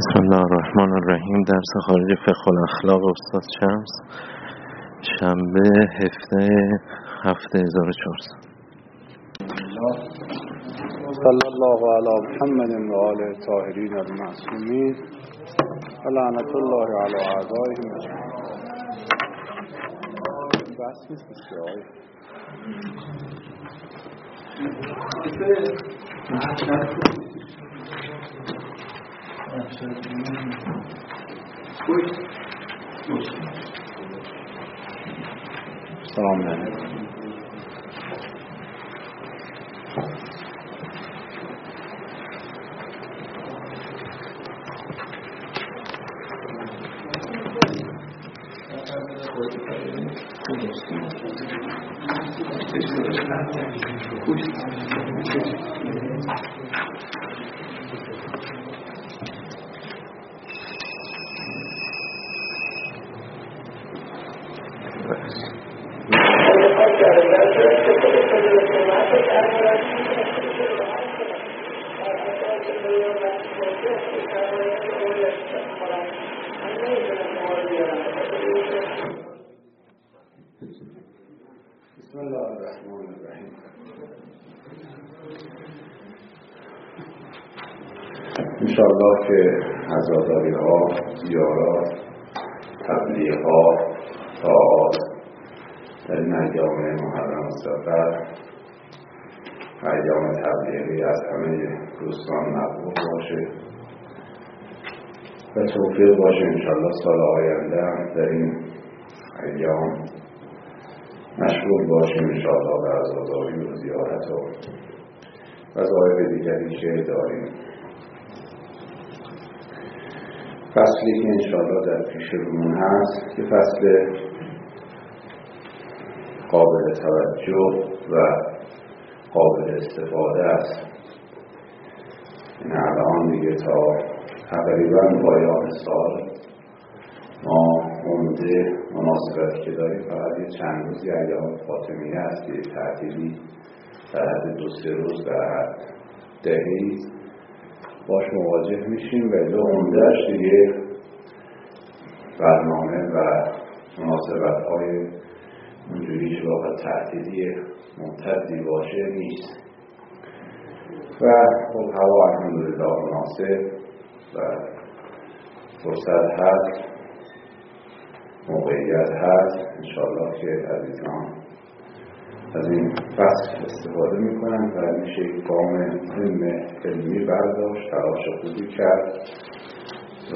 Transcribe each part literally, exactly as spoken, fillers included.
بسم الله الرحمن الرحیم. درس خارج فقه الاخلاق استاد شمس، شنبه هفته هفته هزار و چهارصد. صلی الله علی محمد و آله الطاهرین المعصومین و لعنت الله علی اعدائهم اجمعین. بس نیست بسیار سلام علیکم. بسم الله الرحمن الرحیم. انشاءالله که عزاداری ها، زیارات، تبلیغ ها، طاعات در این ایام محرم و صفر و ایام تبلیغی از همه دوستان مقبول باشه و توفیق باشه انشاءالله سال آینده هم در این ایام مشغول باشیم انشاءالله به عزاداری و زیارت و وظایف دیگری که داریم. فصلی که انشاءالله در پیش رومون هست که فصل قابل توجه و قابل استفاده است. این الان دیگه تا تقریبا پایان سال ما عمده مناسبتی که داریم فقط یه چند روزی ایام فاطمیه است، یه تعطیلی در حد دو سه روز در حد دهی باش مواجه میشیم و دو عمدهش دیگه برنامه و مناسبت های اونجوری که واقعا تعطیلی ممتدی باشه نیست و خب هوا الحمدلله مناسب و فرصت هست، موقعیت هست. انشاءالله که عزیزان از این فصل استفاده میکنن و میشه یک گام مهم علمی برداشت، تلاش خوبی کرد و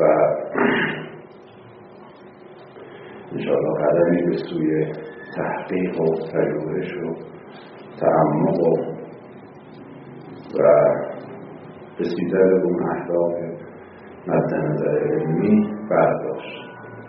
انشاءالله قدمی به سوی تحقیق و پژوهش و تعمق و و رسیدن به اون اهداف مد نظر علمی برداشت.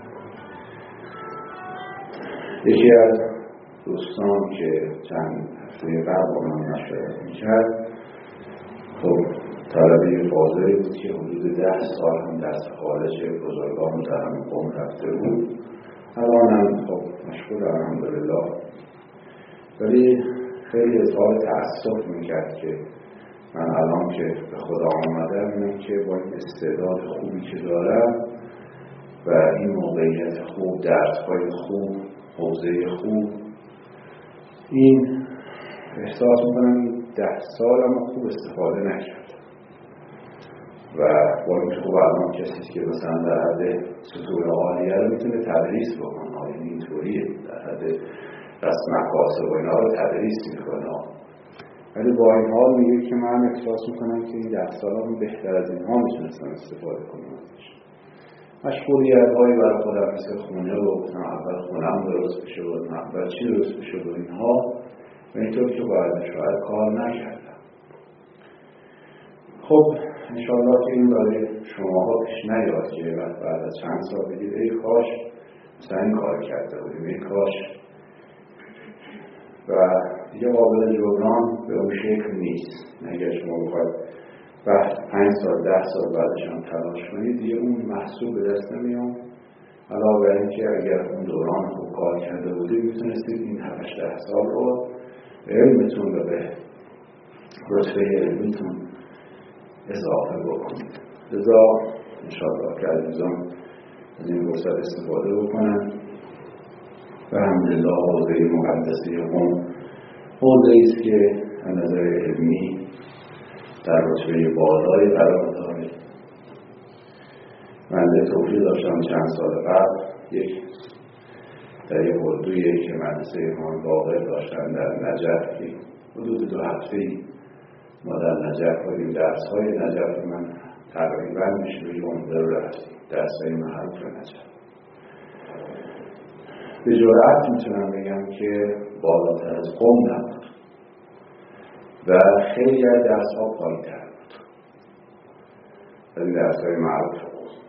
یکی از دوستان که چند هفته قبل با من مشورت میکرد، خب طلبه فاضلی بود که حدود ده سال هم دست خارج بزرگان در قوم رفته بود. الان هم خب مشغول الحمدلله، ولی خیلی اظهار تأسف میکرد که من الان که به خدا آمدم اینم که با این استعداد خوبی که دارم و این موقعیت خوب، درس‌های خوب، حوزه خوب، این احساس میکنم ده سال هم خوب استفاده نکرد و با این خوب الان کسی که مثلا در حد سطور عالیه رو میتونه تدریس بکنه، این اینطوریه در حد رسم مقاصد و اینا رو تدریس میکنه، ولی با این حال میگه که من احساس میکنم که این ده سال هم بهتر از این ها میتونستم استفاده کنم ازش. مشغولیت هایی برای خودم مثل خونه و اول خونم درست بشه و اول چی درست بشه و اینها و اینطور که باید شاید کار نکردم. خب انشاءالله که این برای شما ها پیش نیاد که بعد از چند سال بگید ای کاش مثلا این کار کرده بودیم، ای کاش، و دیگه قابل جبران به اون شکل نیست. اگر شما بخواید بعد پنج سال ده سال بعدش هم تلاش کنید دیگه اون محصول به دست نمیاد. علاوه بر اینکه اگر اون دوران خوب کار کرده بودید میتونستید این هفت ده سال رو به علمتون و به رتبه علمیتون اضافه بکنید. لذا انشاءالله که عزیزان از این فرصت استفاده بکنن. و الحمدلله حوزه مقدسه قم حوزه ایست که از نظر علمی در رتبه بالای قرار داره. من به توفیق داشتم چند سال قبل یک در یک اردویی که مدرسه امام باقر داشتن در نجف، حدود دو هفته‌ای ما در نجف بودیم. درس‌های نجف من تقریبا میشه روی عمده رو رفتیم، درس‌های معروف نجف. به جرأت میتونم بگم که بالاتر از قم نبود و خیلی از درس‌ها پایین‌تر بود از این درس‌های معروف.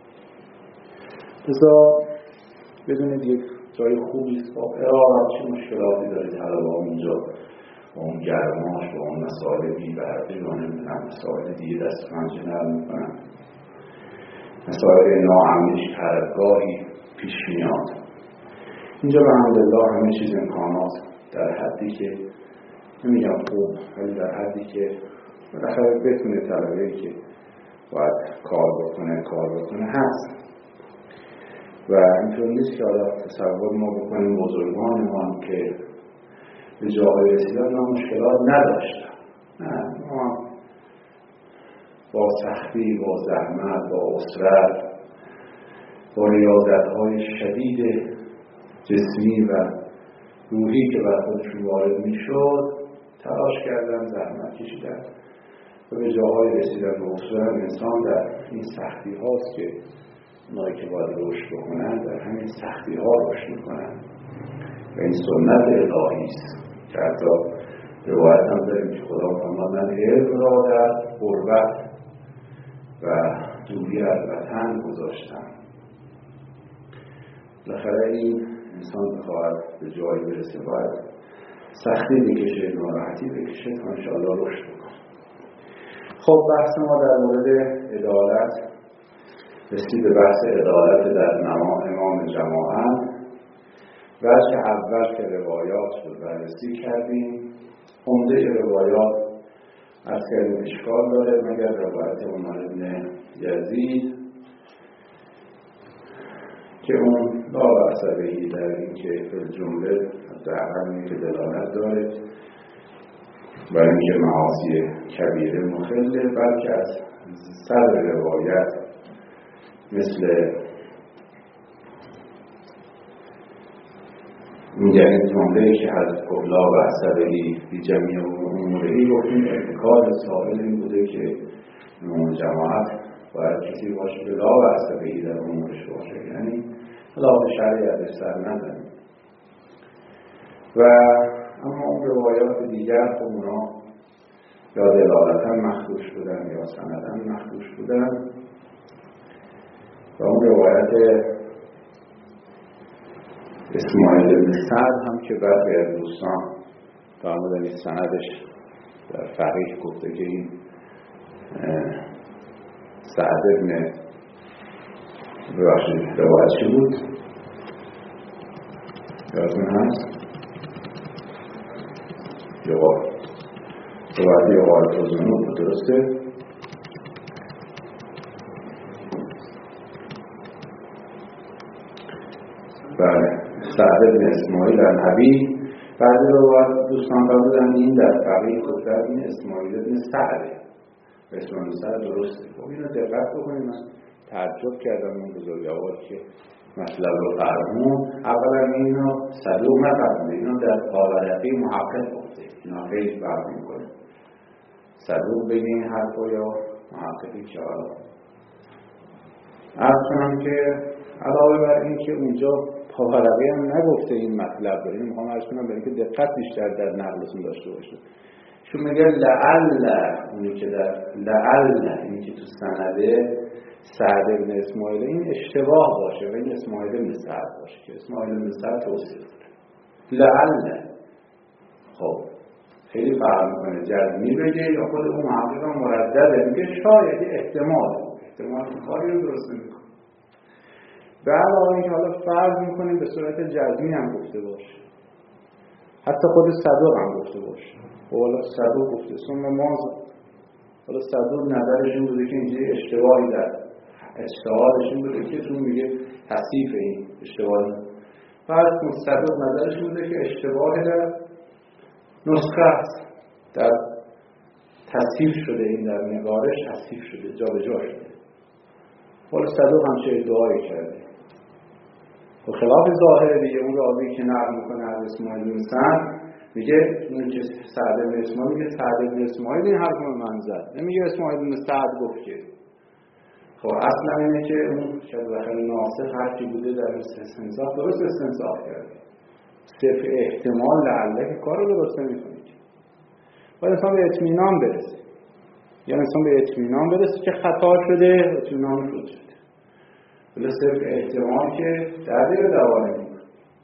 لذا بدونید یک جای خوبی است. واقعا چه مشکلاتی داره طلبه‌ها اینجا با اون گرماش، با اون مسائل بی‌برقی و نمیدونم مسائل دیگه دست پنجه نرم میکنن، مسائل ناامنش هرگاهی پیش میاد. اینجا به الحمدلله همه چیز امکانات در حدی که نمیگم خوب، ولی در حدی که بالاخره بتونه طلبه‌ای که باید کار بکنه کار بکنه هست. و اینطور نیست که حالا تصور ما بکنیم بزرگان ما که به جاهای رسیدن ما مشکلات نداشتن. نه، ما با سختی، با زحمت، با اسرت، با ریاضت‌های شدید جسمی و روحی که بر خودشون وارد میشد تلاش کردن، زحمت کشیدن و به جاهای رسیدن. و اصولا انسان در این سختی هاست که اونایی که باید رشد بکنن در همین سختی ها رشد میکنن و این سنت الهی است که حتی روایت هم داریم که خدا فرمود علم را در غربت و دوری از وطن گذاشتم. بالاخره این انسان بخواهد به جایی برسه باید سختی بکشه، ناراحتی بکشه تا انشاءالله رشد بکنه. خب بحث ما در مورد عدالت رسید به بحث عدالت در امام جماعت. وجه اول که روایات رو بررسی کردیم. عمده روایات از کردیم اشکال داره مگر روایت عمر بن یزید که اون لا بأس بهی در این که فی جمله در همین که دلالت داره و اینکه معاصی کبیره مخله، بلکه از سر روایت مثل یعنی جمله‌ای که از لا بأس بهی فی جمیع امورهی گفتیم ارتکاب سائل این بوده که امام جماعت باید کسی باشه که لا بأس بهی در امورش باشه، یعنی خلاف شریعت سر نداریم. و اما اون روایات دیگر خب اونا یا دلالتا مخدوش بودن یا سندن مخدوش بودن. و اون روایت اسماعیل بن سعد هم که برخی از دوستان فرمودن این سندش در فقیه گفته که این سعد بن ببخشید روایت چی بود؟ یادتون هست؟ جواب روایت یوارت و زنوب درسته؟ بله، سعد بن اسماعیل النبی. بعد روایت دوستان فرمودن این در فقیه گفته این اسماعیل بن سعده و اسماعیل سعد درسته. خب اینو دقت بکنیم. من تعجب کردم اون بزرگوار که مطلب رو فرمون. اولا اینو صدوق نفرمونده، اینو در قابلتی محقق گفته. اینا خیلی فرق میکنه. صدوق بگه این حرفو یا محققی که حالا عرض کنم که علاوه بر این که اونجا پاورقی هم نگفته این مطلب داره. این میخوام عرض کنم برای که دقت بیشتر در نقلتون داشته باشه. چون میگه لعل، اونی که در لعل اینی که تو سنده سعد بن اسماعیل این اشتباه باشه و این اسماعیل بن سعد باشه که اسماعیل بن سعد توصیف داره. لعل خب خیلی فرق میکنه جزمی بگه یا خود اون محقق مردده میگه شاید احتمال احتمال کاری رو درست نمیکنه. به علاوه اینکه حالا فرض میکنیم به صورت جزمی هم گفته باشه، حتی خود صدوق هم گفته باشه. حالا صدوق گفته ثم ماذا، حالا صدوق نظرش این بوده که اینجا اشتباهی در اجتهادش این بوده که تو میگه تصحیف این اشتباهی. بعد مصدق نظرش بوده که اشتباه در نسخه است، در تصحیف شده، این در نگارش تصحیف شده، جا به جا شده. ولی صدوق همچه ادعایی کرده و خلاف ظاهر دیگه. اون راوی که نقل میکنه از اسماعیل بن سعد میگه اون که سعد بن اسماعیل میگه سعد بن اسماعیل این حرف رو من زد، نمیگه اسماعیل بن سعد گفت که. خب اصلا اینه که اون که داخل ناسخ حرفی بوده در استنساخ درست استنساخ کرده، صرف احتمال لعله که کار رو درست نمیکنه. باید انسان به اطمینان برسه، یعنی انسان به اطمینان برسه که خطا شده، اطمینان شد شده، ولی صرف احتمال که دردی رو دوا نمیکنه.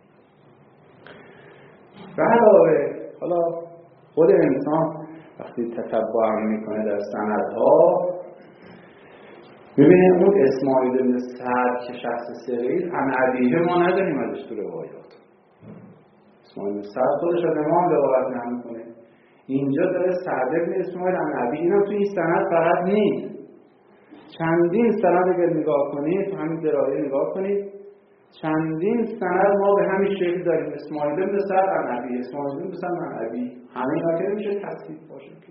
به علاوه حالا خود انسان وقتی تتبع میکنه در سندها میبینیم اون اسماعیل بن سعد که شخص ثقه‌ای عن ابیه ما نداریم ازش تو روایات. اسماعیل بن سعد خودش از امام روایت نمیکنه، اینجا داره سعد بن اسماعیل عن ابی. اینم تو این سند فقط نیست، چندین سند اگر نگاه کنید تو همین درایه نگاه کنید، چندین سند ما به همین شکل داریم، اسماعیل بن سعد عن ابی، اسماعیل بن سعد عن ابی. همه اینا که میشه تصحیح باشه که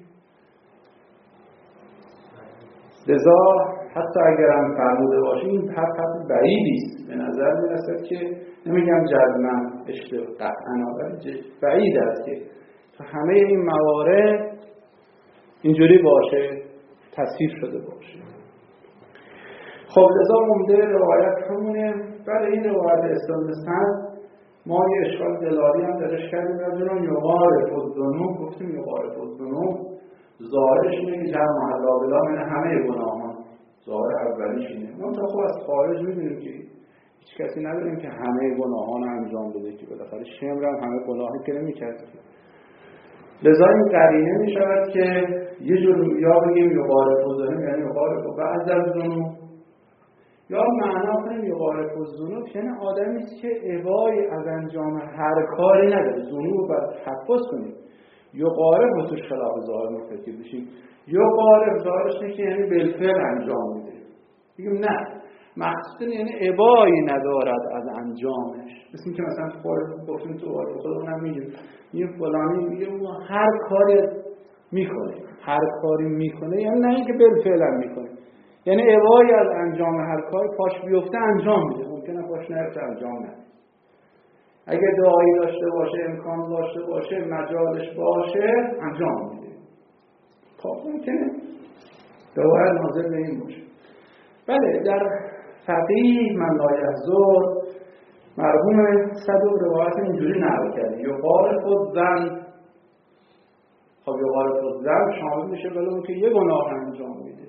لذا حتی اگر هم فرموده باشه این حرف حرف بعیدی است. به نظر میرسد که نمیگم جزما اشتباه قطعا، ولی بعید است که تو همه این موارد اینجوری باشه، تصحیح شده باشه. خب لذا عمده روایت همونه. برای این روایت اسلام سند ما یه اشکال دلالی هم درش کردیم، راجعون یغارف الذنوب گفتیم. یغارف الذنوب ظاهرش اینه که جمع الله بلا من همه گناهان، ظاهر اولیش اینه. ما تا خب از خارج می‌بینیم که هیچ کسی نداریم که همه گناهان انجام بده، که بالاخره شمر هم همه گناهی که نمی‌کرد. لذا این قرینه می‌شود که یه جور یا بگیم یغارف الذنوب یعنی یغارف بعض از ذنوب، یا معنا کنیم یغارف الذنوب یعنی آدمی است که ابایی از انجام هر کاری نداره. ذنوب باید تفحص کنیم. یغارف و توش خلاف ظاهر مرتکب بشیم. یغارف ظاهرش نیست یعنی بالفعل انجام میده. بگیم نه، مقصود یعنی ابایی ندارد از انجامش. مثل که مثلا خود گفتیم تو وارد خودمون هم میگیم این فلانی میگه هر کاری میکنه، هر کاری میکنه یعنی نه اینکه بالفعل هم میکنه، یعنی ابایی از انجام هر کاری پاش بیفته انجام میده. ممکنه پاش نیفته انجام نده. اگه دعایی داشته باشه، امکان داشته باشه، مجالش باشه، انجام میده. خب ممکنه دعای ناظر به این باشه. بله، در فقیه من لا یحضر مرحوم صدوق روایت اینجوری نقل کرده یغارف الذنب. خب یغارف الذنب شامل میشه ولی اون که یه گناه انجام میده.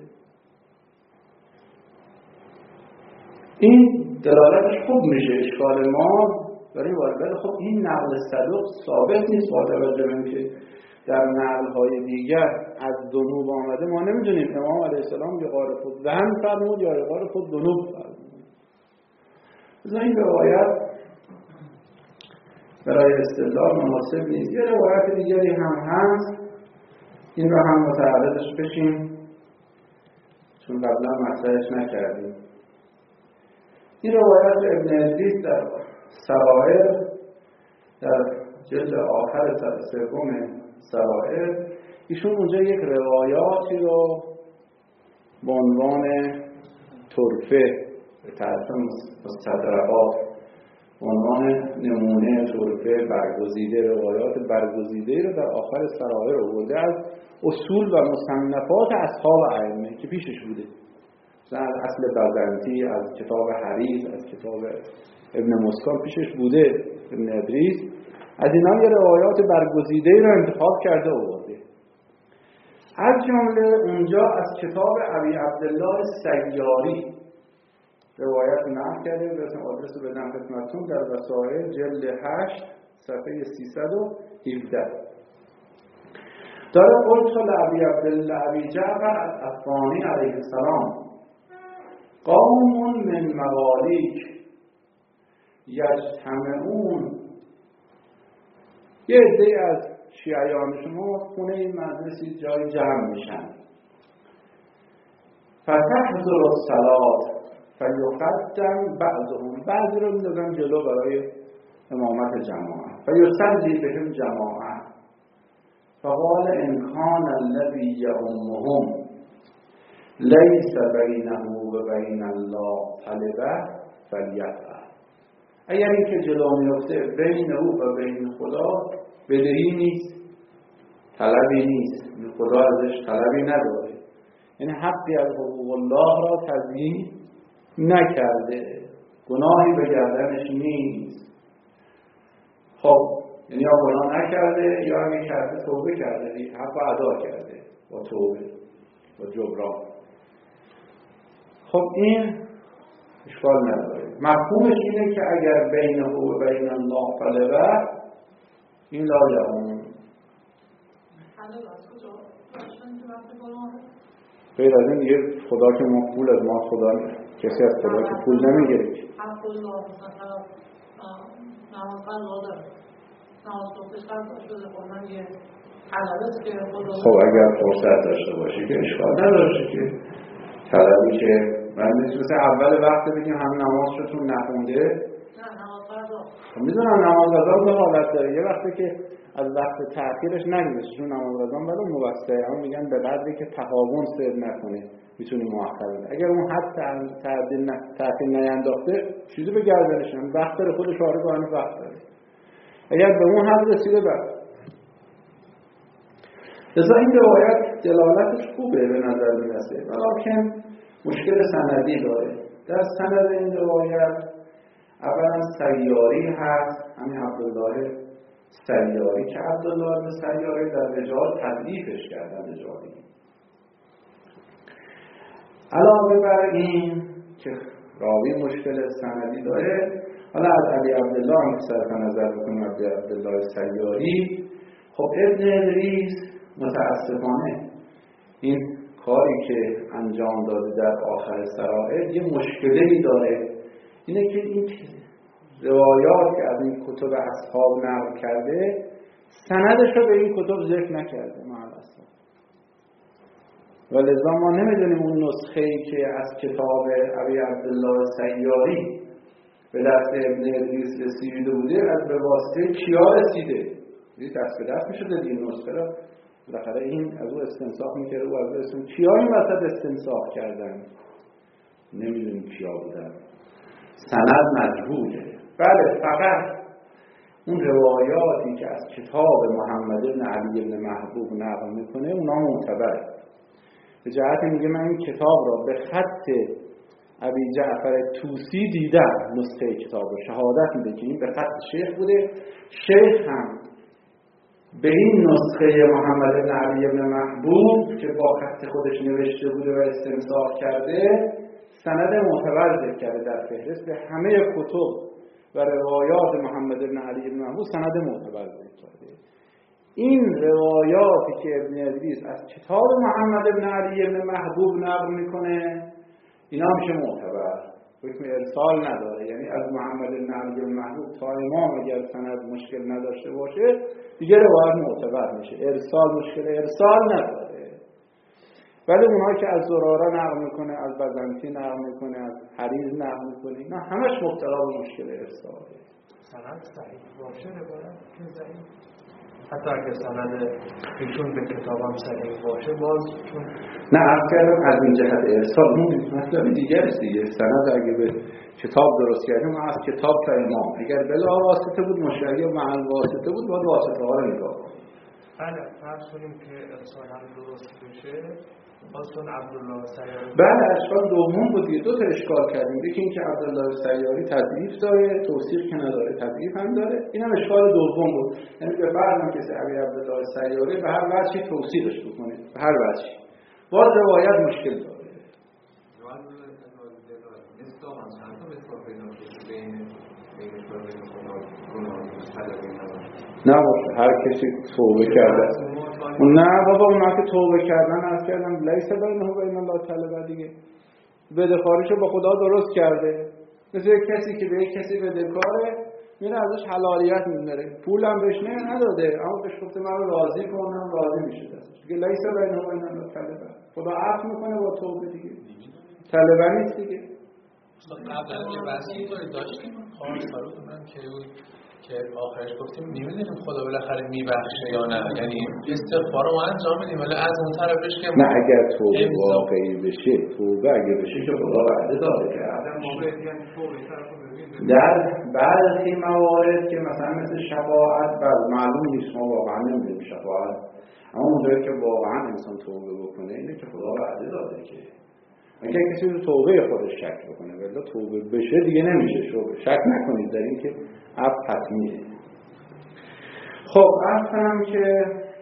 این دلالتش خوب میشه. اشکال ما داریم وارد. خب این نقل صدوق ثابت نیست با توجه به اینکه در نقل‌های دیگر از ذنوب آمده. ما نمیدونیم امام علیه السلام یغارف الذنب فرمود یا یغارف الذنوب فرمود. از این روایت برای استدلال مناسب نیست. یه روایت دیگری هم هست، این رو هم متعرضش بشیم چون قبلا مطرحش نکردیم. این روایت ابن ادریس در سرائر در جلد آخر سوم سرائر، ایشون اونجا یک روایاتی رو به عنوان طرفه به طرف مستدرکات به عنوان نمونه طرفه برگزیده، روایات برگزیده رو در آخر سرائر آورده از اصول و مصنفات اصحاب ائمه که پیشش بوده، مثلا از اصل بزنطی، از کتاب حریز، از کتاب ابن مسکان پیشش بوده. ابن ادریس از اینا یه روایات برگزیده رو انتخاب کرده آورده. از جمله اونجا از کتاب ابی عبدالله سیاری روایت نقل کرده. برسیم آدرس رو بدم خدمتتون. در وسائل جلد هشت صفحه سیصد و هفده داره قلت لابی عبدالله ابی جعفر الافغانی علیه السلام قوم من موالیک یجتمعون. یه عده از شیعیان شما خونه این مجلسی جای جمع میشن. فتحضر الصلاة فیقدم بعضهم، بعضی رو میدادن جلو برای امامت جماعت، فیصلی بهم جماعت، فقال ان کان الذی یؤمهم لیس بینه و بین الله طلبه فلیفعل. اگر این که جلو میفته بین او و بین خدا بدهی نیست، طلبی نیست، خدا ازش طلبی نداره، یعنی حقی از حقوق الله را تضییع نکرده، گناهی به گردنش نیست. خب یعنی یا گناه نکرده یا اگه کرده توبه کرده، حق رو ادا کرده با توبه با جبران. خب این اشکال نداره. مفهومش اینه که اگر بینه و بین الله طلبه، این لا یعلم. غیر از این دیگه خدا که ما پول از ما خدا کسی از خدا که پول نمیگیره. خب اگر فرصت داشته باشی که اشکال نداشته که طلبی که من مثل اول وقت بگیم هم نماز شدتون نخونده. خب میدونم نماز قضا دو حالت داره، یه وقتی که از وقت تأخیرش نگیرش چون نماز قضا ولی موسعه، اما میگن به قدری که تهاون سر نکنه میتونی مؤخر بده. اگر اون حد تعدیل تأخیر نینداخته چیزی به گردنش نمیاد، وقت داره خودش آره گاهی وقت داره. اگر به اون حد رسیده بعد لذا این روایت دلالتش خوبه به نظر میرسه، ولیکن مشکل سندی داره. در سند این روایت اولا سیاری هست، همین عبدالله سیاری که عبدالله بن سیاری در رجال تضعیفش کردن رجالی. علاوه بر این که راوی مشکل سندی داره، حالا از علی عبدالله هم صرف نظر بکنیم علی عبدالله سیاری، خب ابن ادریس متاسفانه این کاری که انجام داده در آخر سرائر یه مشکلی داره، اینه که این روایات که از این کتب اصحاب نقل کرده سندش رو به این کتب ذکر نکرده معلومه، و لذا ما نمیدونیم اون نسخه‌ای که از کتاب ابی عبدالله سیاری به دست ابن ادریس رسیده بوده از به واسطه کیا رسیده. دست به دست میشده این نسخه را بالاخره این از او استنساخ میکرده و از او استنساخ کیا این وسط استنساخ کردن نمیدونیم کیا بودن، سند مجهوله. بله فقط اون روایاتی که از کتاب محمد بن علی بن محبوب نقل میکنه اونا معتبره. به جهت میگه من این کتاب را به خط ابی جعفر طوسی دیدم، نسخه کتاب رو شهادت میده که این به خط شیخ بوده، شیخ هم به این نسخه محمد بن علی بن محبوب که با خط خودش نوشته بوده و استنساخ کرده سند معتبر ذکر کرده در فهرست همه کتب و روایات محمد بن علی بن محبوب سند معتبر ذکر کرده. این روایاتی که ابن ادریس از کتاب محمد بن علی بن محبوب نقل میکنه اینا میشه معتبر، حکم ارسال نداره. یعنی از محمد بن علی بن محبوب تا امام اگر سند مشکل نداشته باشه دیگه روایت معتبر میشه، ارسال مشکل ارسال نداره. ولی اونایی که از زراره نقل میکنه، از بزنطی نقل میکنه، از حریز نقل میکنه، اینا همش مبتلا به مشکل ارساله. سند صحیح باشه روایت که ضعیف، حتی اگه سند ایشون به کتابم صحیح باشه باز چون نه اگر از این جهت ارسال اون مطلب دیگه است دیگه. سند اگه به کتاب درست کردیم ما از کتاب تا امام، اگر بلا واسطه بود مشتری و محل واسطه بود باید واسطه ها رو نگاه کنیم. بله فرض کنیم که ارسال هم درست بشه باز چون عبدالله سیاری بله اشکال دوم بود دیگه. دو تا اشکال کردیم، یکی این که عبدالله سیاری تضعیف داره، توثیق که نداره، تضعیف هم داره، این هم اشکال دوم بود. یعنی به فرض هم کسی ابی عبدالله سیاری به هر وجهی توثیقش بکنه، به هر وجهی باز روایت مشکل داره. نه باشه هر کسی توبه کرده. نه بابا اونا که توبه کردن از کردن لیس بینه و بین الله طلبه دیگه، بدهکاریشو با خدا درست کرده. مثل یک کسی که به یک کسی بدهکاره میره ازش حلالیت میبره، پولم بهش نداده اما بهش گفته من رو راضی کنم، راضی میشه دستش دیگه. لیس بینه و بین الله طلبه، خدا عفو میکنه با توبه دیگه، طلبه نیست دیگه. قبلا یه بحثی طوری داشتیم خواهد سالو من که که آخرش گفتیم نمیدونیم خدا بالاخره میبخشه یا نه، یعنی استغفار رو انجام میدیم ولی از اون طرفش که نه اگر توبه واقعی بشه، توبه اگه بشه که خدا وعده داده که در بعضی موارد که مثلا مثل شفاعت بعد معلوم نیست، ما واقعا نمیدونیم شفاعت، اما اونجایی که واقعا انسان توبه بکنه اینه که خدا وعده داده که اگر کسی رو توبه خودش شک بکنه ولی توبه بشه دیگه نمیشه. شوبه شک نکنید در این که اب حتمیه. خب اصلا که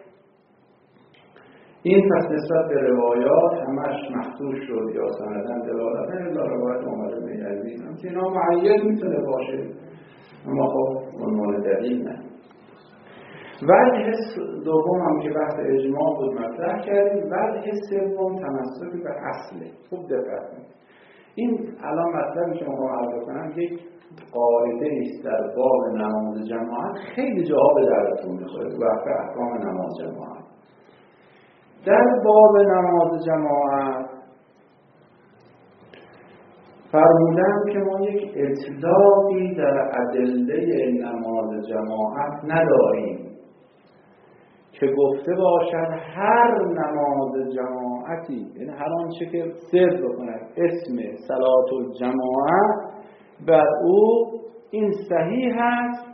این پس نسبت به روایات همش مخدوش شد یا سندن دلالت الا روایت اومده میدوید هم که اینا معید میتونه باشه اما خب عنوان دلیل نه. وجه دوم هم که بحث اجماع بود مطرح کردیم. وجه سوم تمسک به اصله. خوب دقت کنید. این الان مطلبی که ما عرض کنم یک قاعده است در باب نماز جماعت، خیلی جاها به دردتون میخوره تو بحث احکام نماز جماعت. در باب نماز جماعت فرمودن که ما یک اطلاقی در ادله نماز جماعت نداریم که گفته باشد هر نماز جماعتی، یعنی هر آنچه که سر بکنه اسم صلات الجماعت بر او این صحیح است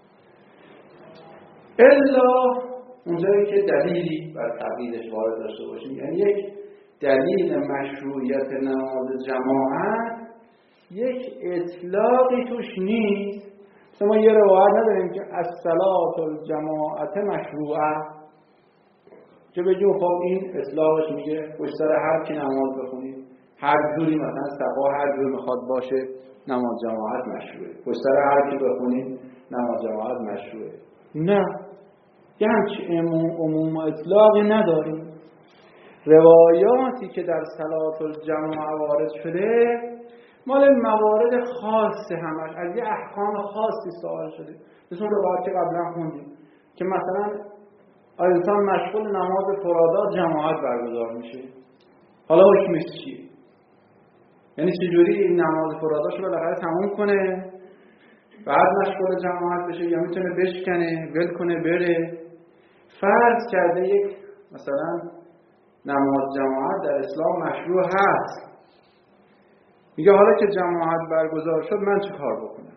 الا اونجایی که دلیلی بر تقییدش وارد داشته باشیم. یعنی یک دلیل مشروعیت نماز جماعت یک اطلاقی توش نیست. مثلا ما یه روایت نداریم که الصلاة الجماعت مشروعه که بگیم خب این اطلاقش میگه پشت سر هر کی نماز بخونید هر جوری، مثلا صفا هر جور میخواد باشه نماز جماعت مشروعه، پشت سر هر کی بخونید نماز جماعت مشروعه. نه، یه همچه عموم اطلاقی نداریم. روایاتی که در صلاة الجماعت وارد شده مال موارد خاص همش از یه احکام خاصی سوال شده. مثل روایت که قبلا خوندیم که مثلا انسان مشغول نماز فرادات جماعت برگزار میشه، حالا حکمش چیه؟ یعنی چجوری این نماز فراداشو بالاخره تموم کنه بعد مشغول جماعت بشه یا میتونه بشکنه ول کنه بره؟ فرض کرده یک مثلا نماز جماعت در اسلام مشروع هست، میگه حالا که جماعت برگزار شد من چه کار بکنم؟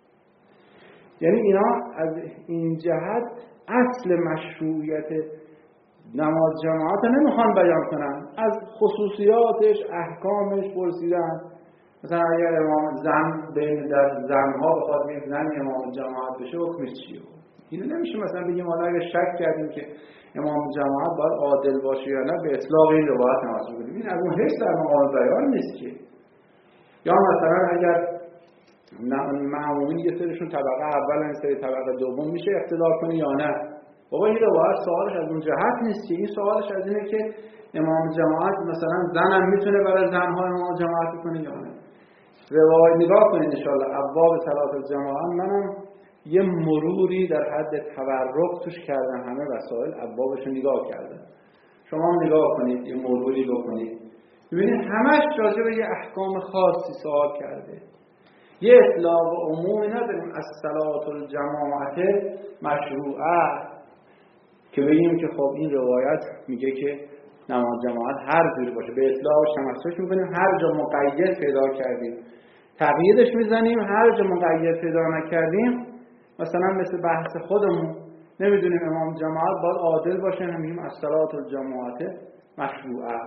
یعنی اینا از این جهت اصل مشروعیت نماز جماعت رو نمیخوان بیان کنن، از خصوصیاتش احکامش پرسیدن. مثلا اگر امام زن بین در زنها بخواد یک زن امام جماعت بشه حکمش چیه؟ اینو نمیشه مثلا بگیم حالا اگه شک کردیم که امام جماعت باید عادل باشه یا نه به اطلاق این روایت نماز بگیم. این از اون حس در مقام بیان نیست که. یا مثلا اگر معمومین یه سریشون طبقه اول این سری طبقه دوم میشه اختلاف کنه یا نه؟ بابا این روایت سوالش از اون جهت نیست که. این سوالش از اینه که امام جماعت مثلا زنم میتونه برای زنها امام جماعت کنه یا نه؟ روایت نگاه کنید ان شاءالله ابواب صلات الجماعت منم یه مروری در حد تورق توش کردن، همه وسایل ابوابش رو نگاه کردن. شما هم نگاه کنید یه مروری بکنید ببینید همش راجع به یه احکام خاصی سوال کرده. یه اطلاق عمومی نداریم از صلات الجماعت مشروعه که بگیم که خب این روایت میگه که نماز جماعت هر جوری باشه به اطلاقش تمسک میکنیم، هر جا مقید پیدا کردیم تقییدش میزنیم، هر جا مقید پیدا نکردیم مثلا مثل بحث خودمون نمیدونیم امام جماعت باید عادل باشه همیم از صلات الجماعت مشروعه.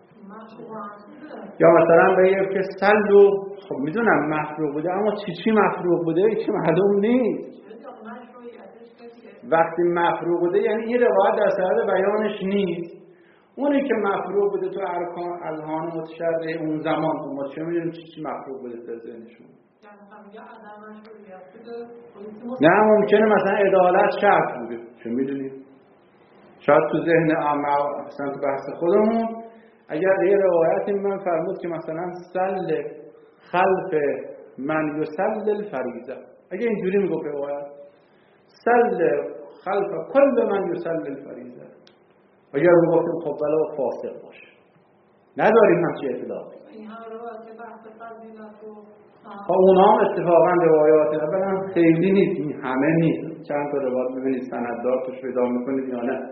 یا مثلا بگیم که سلو، خب میدونم مفروغ بوده اما چی چی مفروغ بوده چی معلوم نیست. وقتی مفروغ بوده یعنی این روایت در صدد بیانش نیست. اونی که مفروغ بوده تو ارکان اذهان متشرع اون زمان ما چه میدونیم چی چی مفروغ بوده در ذهنشون. نه ممکنه مثلا عدالت شرط بوده چه میدونیم، شاید تو ذهن عامه مثلا تو بحث خودمون اگر یه روایتی من فرمود که مثلا سل خلف من یسل الفریضه، اگه اینجوری میگه روایت سل خلف کل من یسل الفریضه، اگر میگفتیم خب بلا فاسق باشه نداریم همچین اطلاعاتی. این همه روایت بحث فضیلت و خب اونا هم اتفاقا روایات اولا خیلی نیست، این همه نیست. چند تا روایت ببینید سنددار توش پیدا میکنید یا نه.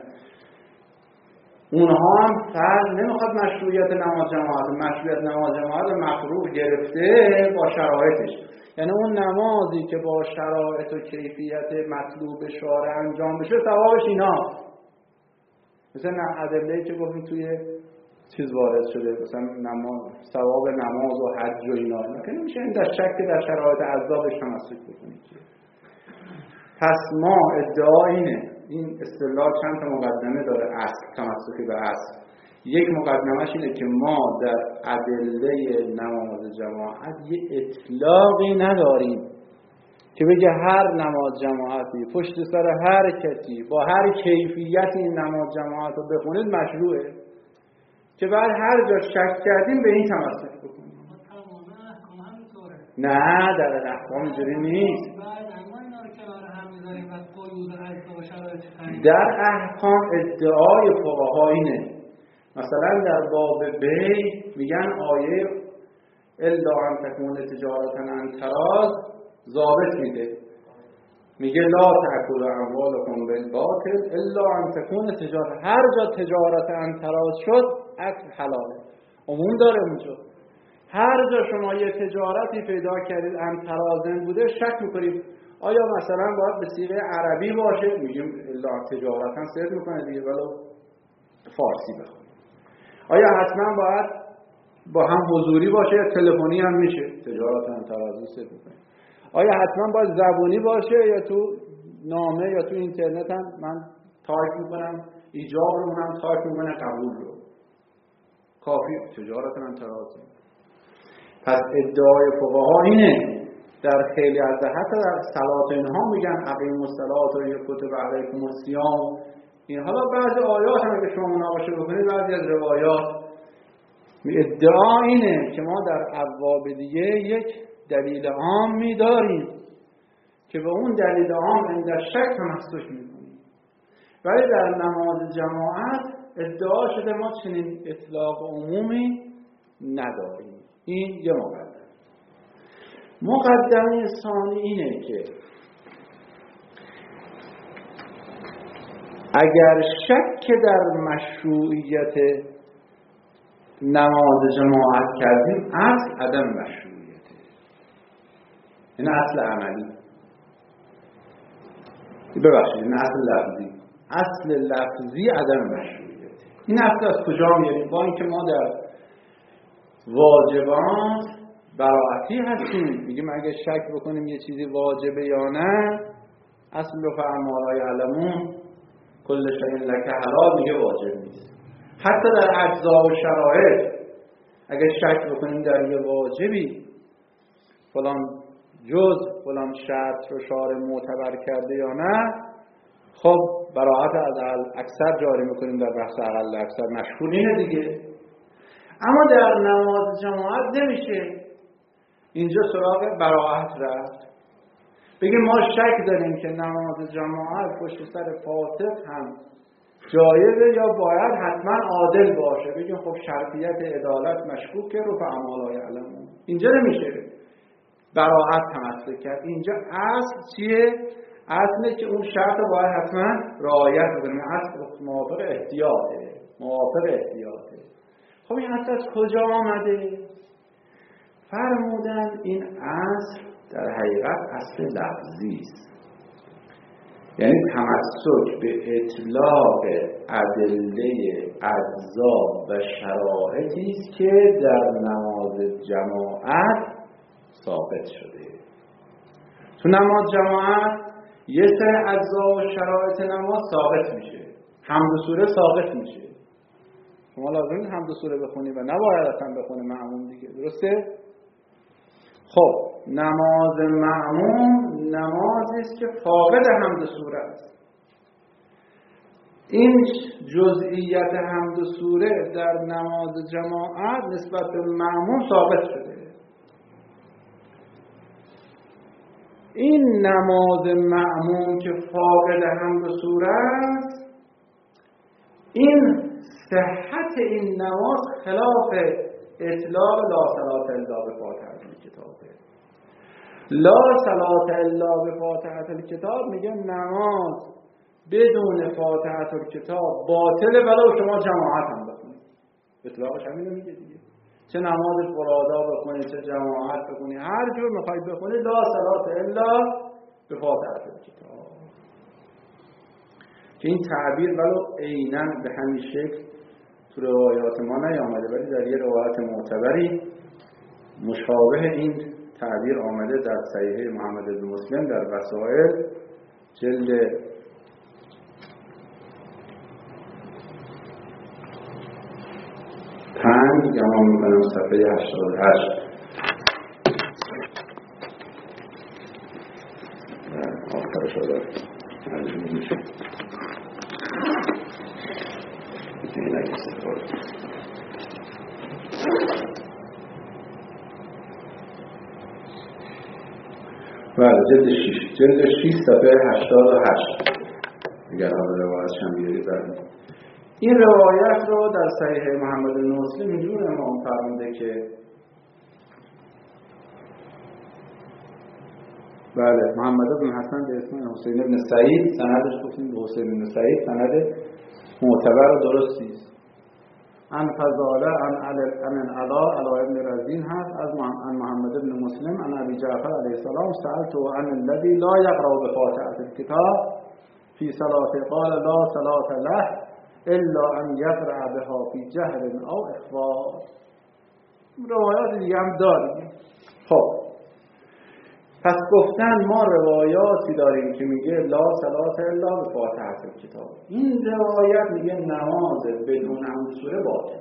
اونها هم فرض نمیخواد مشروعیت نماز جماعت، مشروعیت نماز جماعت مفروض گرفته با شرایطش. یعنی اون نمازی که با شرایط و کیفیت مطلوب شارع انجام بشه ثوابش اینا. مثلا ادله‌ای که گفتیم توی چیز وارد شده، مثلا نماز، ثواب نماز و حج و اینا، که نمیشه این در شک در شرایط عذابش تمسک بکنید. پس ما ادعا اینه، این اصطلاح چند تا مقدمه داره اصل، تمسک به اصل. یک مقدمهش اینه که ما در ادله نماز جماعت یه اطلاقی نداریم که بگه هر نماز جماعتی پشت سر هر کسی با هر کیفیتی این نماز جماعت رو بخونید مشروعه، که بعد هر جا شک کردیم به این تمسک بکنیم. نه در احکام اینجوری نیست. در احکام ادعای فقها اینه، مثلا در باب بی میگن آیه الا ان تکون تجارتا عن تراض ضابط میده، میگه لا تأکلوا اموالکم بالباطل الا ان تکون تجارتا، هر جا تجارت عن تراض شد اکل حلاله، عموم داره اونجا. هر جا شما یه تجارتی پیدا کردید عن تراض بوده شک میکنید آیا مثلا باید به صیغه عربی باشه، میگیم الا تجارتا صرف میکنه دیگه، ولو فارسی بخونید. آیا حتما باید با هم حضوری باشه یا تلفنی هم میشه تجارت عن تراض صرف میکنه؟ آیا حتما باید زبانی باشه یا تو نامه یا تو اینترنت هم من تایپ میکنم ایجاب رو اونم تایپ میکنه قبول رو، کافی تجارت عن تراض. پس ادعای فقها اینه در خیلی از حتی در صلات اینها میگن اقیموا الصلاة و کتب علیکم الصیام. این حالا بعضی آیات هم که شما مناقشه بکنید، بعضی از روایات ادعا اینه که ما در ابواب دیگه یک دلیل عام می‌داریم که به اون دلیل عام عند شک تمسک می‌کنیم، ولی در نماز جماعت ادعا شده ما چنین اطلاق عمومی نداریم. این یه مقدمه. مقدمه ثانی اینه که اگر شک در مشروعیت نماز جماعت کردیم، اصل عدم مشروعیته، این اصل عملی، ببخشید این اصل لفظی، اصل لفظی عدم مشروعیته. این اصل از کجا میاریم؟ با اینکه ما در واجبات براعتی هستیم، میگیم اگه شک بکنیم یه چیزی واجبه یا نه، اصل و فاعلوا لا یعلمون کل شیء لک حلال میگه واجب نیست. حتی در اجزا و شرایط اگه شک بکنیم در یه واجبی فلان جز فلان شرط رو شارع معتبر کرده یا نه، خب براعت از اکثر جاری میکنیم در بحث اقل اکثر، مشهور اینه دیگه. اما در نماز جماعت نمیشه اینجا سراغ براعت رفت، بگیم ما شک داریم که نماز جماعت پشت سر فاسق هم جایزه یا باید حتما عادل باشه، بگیم خب شرطیت عدالت مشکوکه رو به اعمال یعلمون. اینجا نمیشه براعت تمسک کرد. اینجا اصل چیه؟ اصله که اون شرط باید حتما رعایت بکنیم، اصل موافق احتیاطه، موافق احتیاطه. خب این اصل از کجا آمده؟ فرمودن این اصل در حقیقت اصل لفظی است، یعنی تمسک به اطلاق ادله اجزا و شرایطی است که در نماز جماعت ثابت شده. تو نماز جماعت یه سری اجزا و شرایط نماز ثابت میشه، حمد و سوره ثابت میشه. شما لازم نیست حمد و سوره بخونی و نباید اصلا بخونه مأموم دیگه، درسته؟ خب نماز مأموم نمازی است که فاقد حمد و سوره است. این جزئیت حمد و سوره در نماز جماعت نسبت به مأموم ثابت شده. این نماز مأموم که فاقد حمد و سوره است، این صحت شرط این نماز خلاف اطلاق لا صلاة الا بفاتحة الکتاب. لا صلاة الا بفاتحة الکتاب میگه نماز بدون فاتحة الکتاب باطله ولو شما جماعت هم بخونید. اطلاقش همینو میگه دیگه. چه نماز فرادا بخونید چه جماعت بخونید، هر جور میخواید بخونید لا صلاة الا بفاتحة الکتاب. که این تعبیر ولو عیناً به همین شکل تو روایات ما نیامده، ولی در یه روایت معتبری مشابه این تعبیر آمده در صحیح محمد بن مسلم در وسائل جلد پنج گمان میکنم صفحه هشتاد و هشت آخر شده عجب میشه این اگه استفاده بله جلد شیش جلد شیش صفحه هشتاد و هشت اگر حالا روایتش هم بیارید برمید. این روایت رو در صحیح محمد بن مسلم اینجور امام فرموده که بله محمد بن حسن به اسم حسین بن سعید، سندش گفتیم به حسین بن سعید، سند معتبر و درستی است. عن فضاله عن عن علا علا ابن رزین هست از عن محمد بن مسلم عن ابی جعفر علیه السلام سألت عن الذی لا یقرأ بفاتحة الکتاب فی صلاة قال لا صلاة له الا ان یقرأ بها فی جهر او اخفاء. روایات دیگه هم داریم. خب پس گفتن ما روایاتی داریم که میگه لا صلاة الا بفاتحة الکتاب. این روایت میگه نماز بدون هم سوره باطله.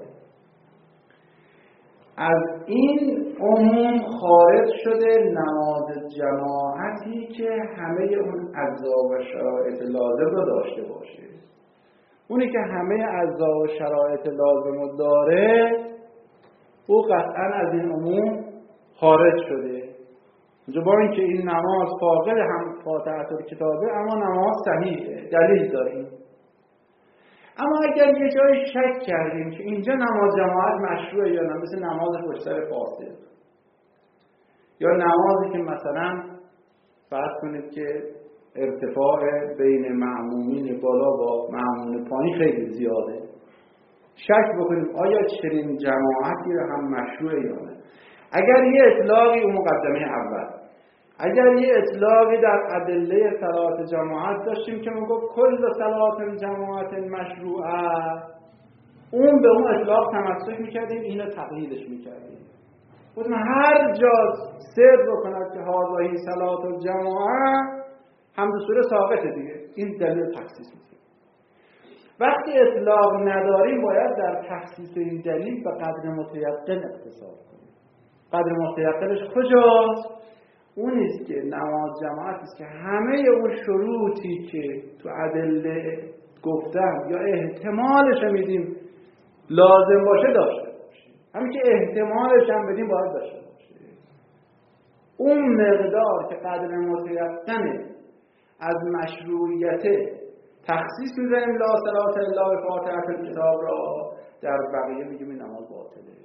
از این عموم خارج شده نماز جماعتی که همه اون اجزا و شرایط لازم رو داشته باشه. اونی که همه اجزا و شرایط لازم رو داره او قطعا از این عموم خارج شده. اونجا با اینکه این نماز فاقد هم فاتحة الکتابه اما نماز صحیحه، دلیل داریم. اما اگر یه جای شک کردیم که اینجا نماز جماعت مشروعه یا نه، مثل نماز پشت سر فاسد یا نمازی که مثلا فرض کنید که ارتفاع بین مأمومین بالا با مأمومین پایین خیلی زیاده، شک بکنیم آیا چنین جماعتی رو هم مشروعه یا نه. اگر یه اطلاقی اون مقدمه اول، اگر یه اطلاقی در ادله صلات جماعت داشتیم که میگه کل صلات جماعت مشروعه، اون به اون اطلاق تمسک میکردیم، اینو تقییدش میکردیم. بودیم هر جا صدق بکند که هاذاهی صلات جماعت حمد سوره ساقطه دیگه، این دلیل تخصیص میشه. وقتی اطلاق نداریم باید در تخصیص این دلیل به قدر متیقن اقتصاد کنیم. قدر متیقنش کجاست؟ اون است که نماز جماعت است که همه اون شروطی که تو ادله گفتم یا احتمالش میدیم لازم باشه داشته باشه، همین که احتمالش هم بدیم باید داشته باشه. اون مقدار که قدر متیقنه از مشروعیت تخصیص می‌ذاریم لا صلاة الا بفاتحة الکتاب را، در بقیه میگیم این نماز باطله.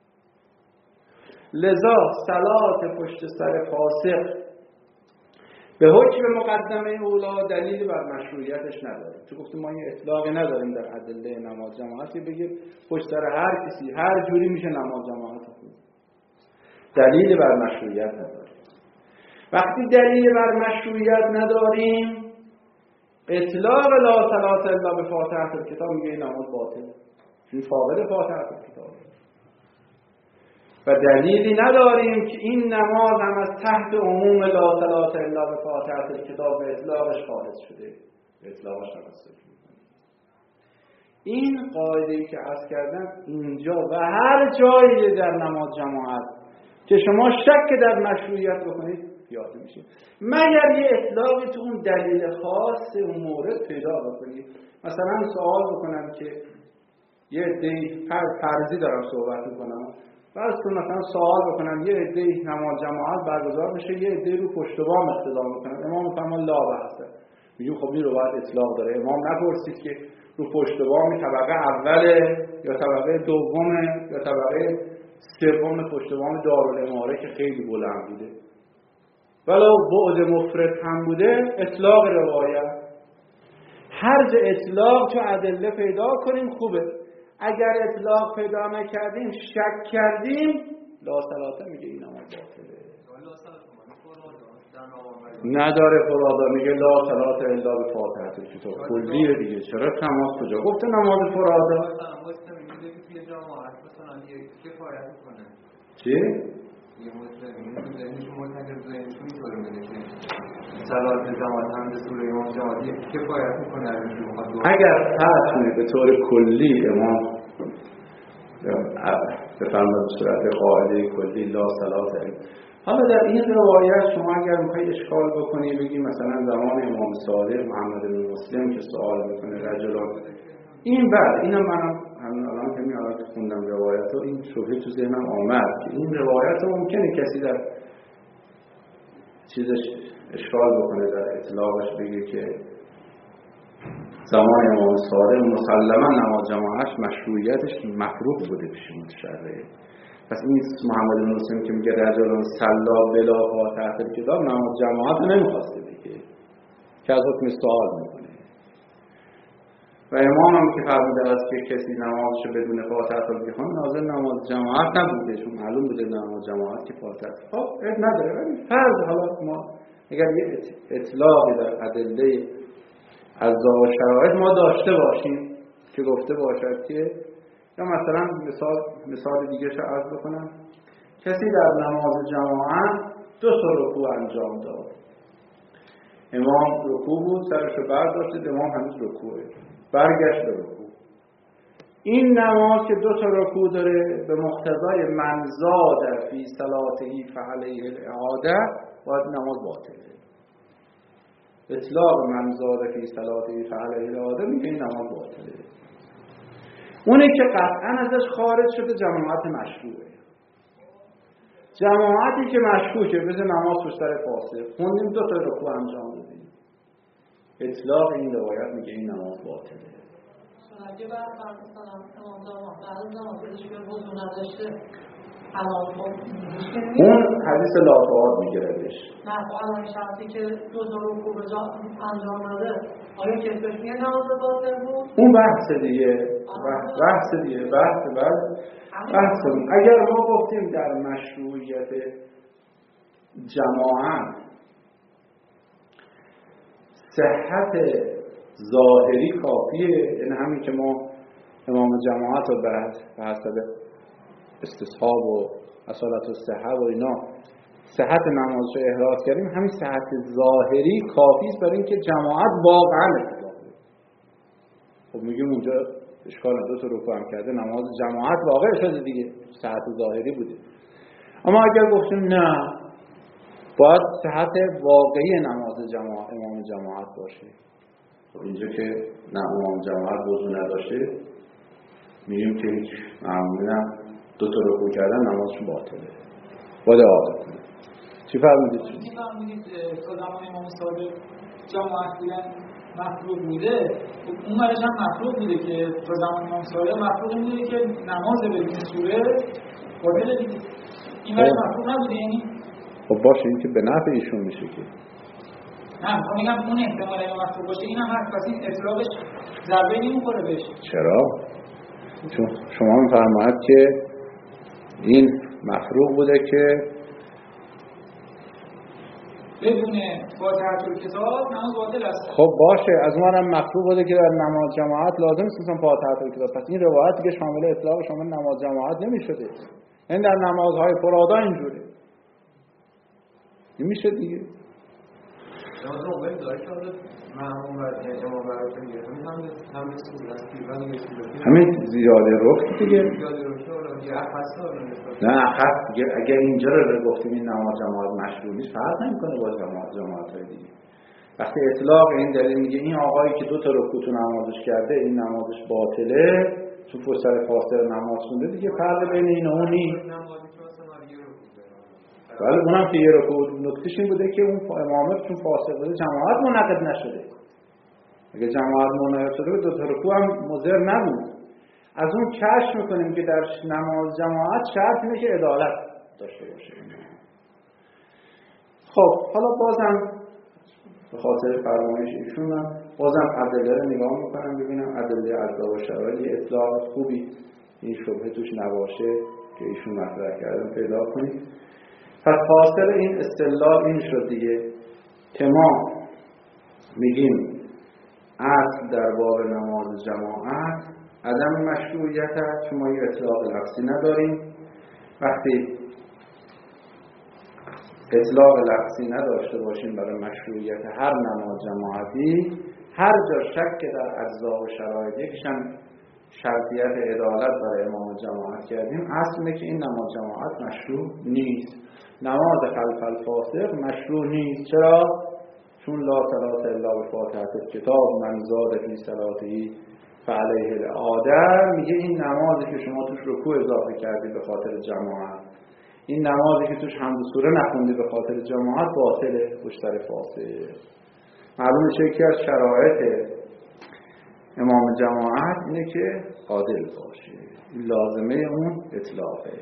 لذا صلات پشت سر فاسق به حکم مقدمه اولا دلیل بر مشروعیتش نداریم. چون گفتیم ما این اطلاقی نداریم در ادله نماز جماعتی بگیم پشت سر هر کسی هر جوری میشه نماز جماعت خود، دلیل بر مشروعیت نداریم. وقتی دلیل بر مشروعیت نداریم اطلاق لا صلاة الا بفاتحة الکتاب میگه این نماز باطل، چون فاقد فاتحة الکتاب و دلیلی نداریم که این نماز هم از تحت عموم لا صلاة الا بفاتحة الکتاب به اطلاقش خارج شده، به اطلاقش تمسک میکنیم. این قاعده‌ای که عرض کردم اینجا و هر جایی در نماز جماعت که شما شک در مشروعیت بکنید پیاده میشه، مگر یه اطلاقی تو اون دلیل خاص اون مورد پیدا بکنید. مثلا سوال بکنم که یه عده‌ای فرضی دارم صحبت میکنم، فرض کن مثلا سوال بکنم یه عده‌ای نماز جماعت برگزار میشه، یه عده‌ای رو پشت بام اقتدا میکنن، امام فرمان لا بحثه، میگیم خب این رو باید اطلاق داره. امام نپرسید که رو پشت بام طبقه اوله یا طبقه دومه یا طبقه سوم پشت بام دارالاماره که خیلی بلند بوده، ولو بعد مفرد هم بوده، اطلاق روایت. هر جا اطلاق تو ادله پیدا کنیم خوبه. اگر اطلاق پیدا نکردیم، شک کردیم، لا صلاة میگه این نماز باطله. نداره فرادا، میگه لا صلاة الا بفاتحة الکتاب. کلیه دیگه. چرا نماز کجا گفته نماز فرادا؟ چی؟ یه مسلمین تو ذهنشون مرتکب ذهنشون اینطوره میده که صلات جماعت هم به سوره امام جماعتی کفایت میکنه. اگر حتمه به طور کلی امام بفرماد صورت قاعده کلی لا صلاة. حالا در این روایت شما اگر میخوای اشکال بکنی بگی مثلا زمان امام صادق محمد بن مسلم که سوال میکنه رجلان این بعد اینم منم همین الان که میاد که خوندم روایت رو این شبهه تو ذهنم آمد که این روایت رو ممکنه کسی در چیزش اشکال بکنه، در اطلاقش بگه که زمان امام صادق مسلما نماز جماعتش مشروعیتش مکروه بوده پیش متشرع. پس این محمد بن مسلم که میگه رجلان صلا بلا فاتحه الکتاب نماز جماعت رو نمیخواسته دیگه که از حکم سوال میکنه. و امام هم که فرموده است که کسی نمازش بدون فاتحه الکتاب ناظر نماز جماعت نبوده، چون معلوم بوده نماز جماعت که فاتحه. خب اد نداره، ولی فرض حالا ما اگر یه اطلاقی در ادله اجزا و شرایط ما داشته باشیم که گفته باشد که یا مثلا مثال مثال دیگه شو عرض بکنم، کسی در نماز جماعت دو تا رکوع انجام داد، امام رکوع بود سرشو برداشت، امام هنوز رکوعه، برگشت به رکوع. این نماز که دو تا رکوع داره به مقتضای من زاد فی صلاته فعلیه الاعاده باید نماز باطله. اطلاق من زاد فی صلاته فعلیه الاعاده میگه این نماز باطله. اونی که قطعا ازش خارج شده جماعت مشروعه. جماعتی که مشکوکه مثل نماز پشت سر فاسق خوندیم دو تا رکوع انجام دادیم، اطلاق این روایت میگه این نماز باطله. اگه بعد مثلا امام جماعت بعد نمازش به وضو نداشته اون حدیث لافعات میگردش. نه الان شخصی که دو تا رکوع انجام داده آیا کسبش میگه نماز باطل بود؟ اون بحث دیگه، بحث دیگه، بحث بعد بحث. اگر ما گفتیم در مشروعیت جماعت صحت ظاهری کافیه، یعنی همین که ما امام جماعت رو به حسب استصحاب و اصالت و صحه و اینا صحت نمازش رو احراز کردیم، همین صحت ظاهری کافی است برای اینکه جماعت واقعا اتفاق بیفته. خب میگیم اونجا اشکال دو تا رکوع هم کرده، نماز جماعت واقع شده دیگه، صحت ظاهری بوده. اما اگر گفتیم نه باید صحت واقعی نماز جماعت امام جماعت باشه، خب اینجا که نه امام جماعت وضو نداشته میگیم که هیچ معمولا دو تا رکوع کردن نمازشون باطله، باید اعاده کنه. چی فرمودید؟ چی فرمودید تا زمان امام صادق جماعت بودن مفروض بوده، اون مرش هم مفروض بوده که تا زمان امام صادق مفروض بوده که نماز بدون سوره باطله دیگه، این مرش مفروض نبوده یعنی؟ خب باشه این که به نفع ایشون میشه که نه خب میگم اون احتمال اگه مفروض باشه این هم هست، پس این اطلاقش ضربه نمیخوره بهش. چرا؟ چون شما میفرماید که این مفروض بوده که بدون فاتحه الکتاب نماز باطل است. خب باشه از اون هم مفروض بوده که در نماز جماعت لازم است مثلا فاتحه الکتاب، پس این روایت دیگه شامل اطلاق شامل نماز جماعت نمیشده. این در نمازهای فرادا اینجوری این میشه دیگه. نماز موقعی داره که حالا معموم و امام براتون گیره همین سوره همین زیاده رخ دیگه. زیاده رخ حالا یه اخص نه اخص دیگه اگر اینجا رو گفتیم این نماز جماعت مشروع نیست فرق نمیکنه با جماعت جماعت های دیگه. وقتی اطلاق این دلیل میگه این آقایی که دو تا رکوع تو نمازش کرده این نمازش باطله چون پشت سر فاسق نماز خونده دیگه فرق بین این و اون نیست. ولی اونم که یه رکوع نکتهش این بوده که اون امامه چون فاسق بوده جماعت منعقد نشده. اگه جماعت منحرف شده بود دو تا رکوع هم مضر نبود. از اون کشف میکنیم که در نماز جماعت شرط اینه که عدالت داشته باشه. خب حالا بازم به خاطر فرمایش ایشون بازم ادله رو نگاه میکنم ببینم ادله ارضا و شرایط اطلاع خوبی این شبهه توش نباشه که ایشون مطرح کردن پیدا کنید. پس حاصل این استدلال این شد دیگه که ما میگیم اصل در باب نماز جماعت عدم مشروعیت است، شما یه اطلاق لفظی نداریم. وقتی اطلاق لفظی نداشته باشیم برای مشروعیت هر نماز جماعتی، هر جا شک در اجزا و شرایط یکیشم شرطیت عدالت برای امام جماعت کردیم، اصل اینه که این نماز جماعت مشروع نیست. نماز خلف الفاسق مشروع نیست. چرا؟ چون لا صلاة الا بفاتحة الکتاب من زاد فی صلاته فعلیه العاده، میگه این نمازی که شما توش رکوع اضافه کردید به خاطر جماعت، این نمازی که توش حمد و سوره نخوندید به خاطر جماعت باطله، پشتر فاسق. معلومه یکی از شرایط امام جماعت اینه که عادل باشه، این لازمه اون اطلاقه.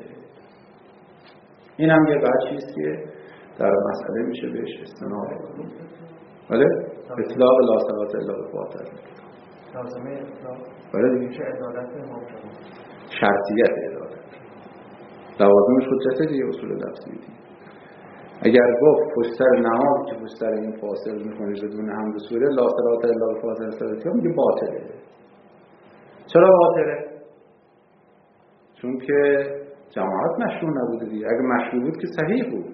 این هم یه بچیست که در مسئله میشه بهش استناد کنیم. بله؟ اطلاق لا صلاة الا بفاتحة لازمه اطلاق بله دیگه چه عدالت امام جماعت، شرطیت عدالت، لوازمش حجته دیگه، اصول لفظی دیگه. اگر گفت پشتر نماز که پشتر این فاصل میکنی بدون حمد و سوره لا صلاة الا بفاتحة صلاتی میگه باطله. چرا باطله؟ چون که جماعت مشروع نبوده دیگه. اگه مشروع بود که صحیح بود.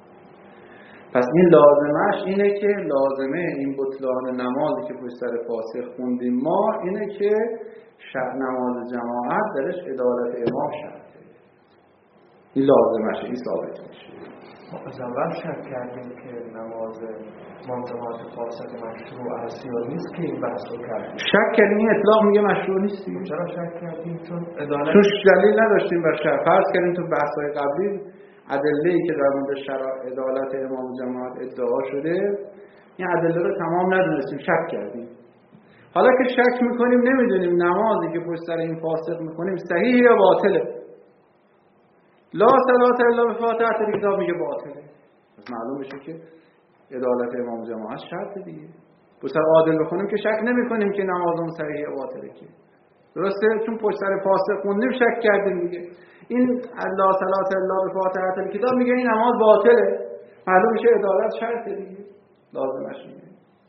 پس این لازمش اینه که لازمه این بطلان نمازی که پشت سر فاسق خوندیم ما اینه که شب نماز جماعت درش عدالت امام شرطه. این لازمشه، این ثابت میشه. ما از اول شک کردیم که نماز منظمات فاسق مشروع است یا نیست که این بحث رو کردیم. شک کردیم این اطلاق میگه مشروع نیست دیگه. چرا شک کردیم؟ چون عدالت چون دلیل نداشتیم بر شرط. فرض کردیم تو بحث‌های قبلی ادله‌ای که در مورد شرع عدالت امام جماعت ادعا شده این ادله رو تمام ندونستیم، شک کردیم. حالا که شک میکنیم نمیدونیم نمازی که پشت سر این فاسق میکنیم صحیح یا باطله. لا صلاة الا بفاتحة الکتاب میگه باطله. پس معلوم میشه که عدالت امام جماعت شرط دیگه. پشت سر عادل بخونیم که شک نمیکنیم که نمازمون صحیح یا باطله که. درسته؟ چون پشت سر فاسق خوندیم شک کردیم دیگه. این لا صلاة الا بفاتحة الکتاب میگه این نماز باطله. معلوم میشه عدالت شرطه دیگه. لازمش میگه.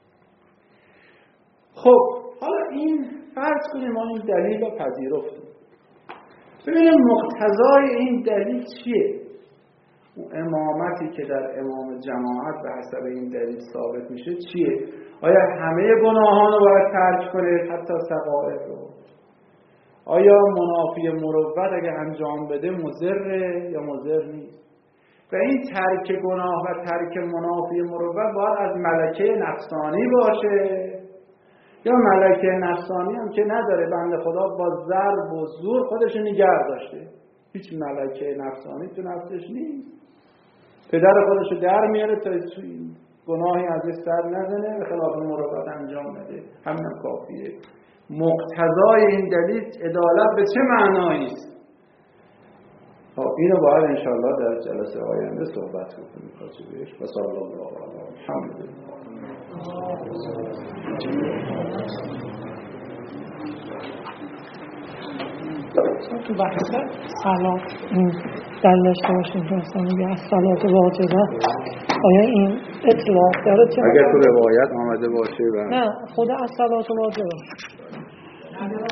خب حالا این فرض کنیم ما این دلیل رو پذیرفتیم. ببینیم مقتضای این دلیل چیه؟ اون امامتی که در امام جماعت به حسب این دلیل ثابت میشه چیه؟ آیا همه گناهان رو باید ترک کنه حتی صغائر رو؟ آیا منافی مروت اگه انجام بده مضره یا مضر نیست؟ و این ترک گناه و ترک منافی مروت باید از ملکه نفسانی باشه یا ملکه نفسانی هم که نداره، بنده خدا با ضرب و زور خودش نگه داشته، هیچ ملکه نفسانی تو نفسش نیست، پدر خودش رو در میاره تا گناهی ازش سر نزنه و خلاف مروت انجام نده، همین هم کافیه. مقتضای این دلیل عدالت به چه معنایی است؟ خب اینو باید انشاءالله در جلسه آینده صحبت کنیم راجع بهش. و صلی الله علی محمد. تو بحث صلات این دلیل داشته باشیم که مثلا میگه از صلات واجبه، آیا این اطلاق داره؟ اگر تو روایت آمده باشه و نه خود از صلات واجبه